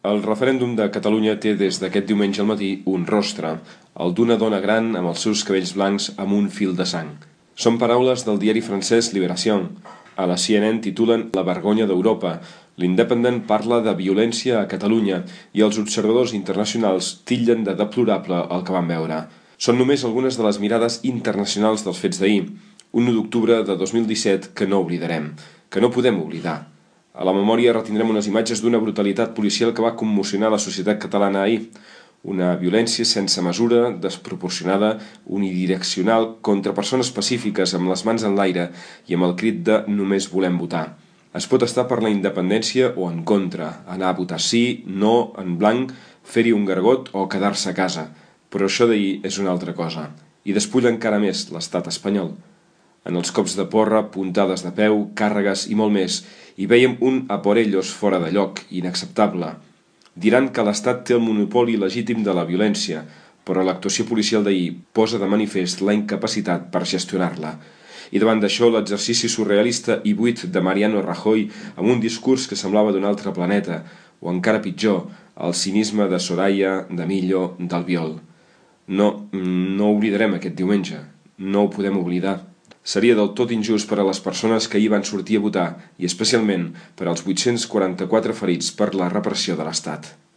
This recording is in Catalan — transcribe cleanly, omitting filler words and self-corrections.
El referèndum de Catalunya té des d'aquest diumenge al matí un rostre, el d'una dona gran amb els seus cabells blancs amb un fil de sang. Són paraules del diari francès Libération. A la CNN titulen La vergonya d'Europa. L'Independent parla de violència a Catalunya i els observadors internacionals titllen de deplorable el que van veure. Són només algunes de les mirades internacionals dels fets d'ahir, un 1 d'octubre de 2017 que no oblidarem, que no podem oblidar. A la memòria retindrem unes imatges d'una brutalitat policial que va commocionar la societat catalana ahir. Una violència sense mesura, desproporcionada, unidireccional, contra persones pacífiques amb les mans en l'aire i amb el crit de «només volem votar». Es pot estar per la independència o en contra, anar a votar sí, no, en blanc, fer-hi un gargot o quedar-se a casa. Però això d'ahir és una altra cosa. I despulla encara més l'estat espanyol. En els cops de porra, puntades de peu, càrregues i molt més, hi veiem un a por ellos fora de lloc, inacceptable. Diran que l'Estat té el monopoli legítim de la violència, però l'actuació policial d'ahir posa de manifest la incapacitat per gestionar-la. I davant d'això, l'exercici surrealista i buit de Mariano Rajoy amb un discurs que semblava d'un altre planeta, o encara pitjor, el cinisme de Soraya, de Millo, d'Albiol. No oblidarem aquest diumenge. No ho podem oblidar. Seria del tot injust per a les persones que ahir van sortir a votar i especialment per als 844 ferits per la repressió de l'Estat.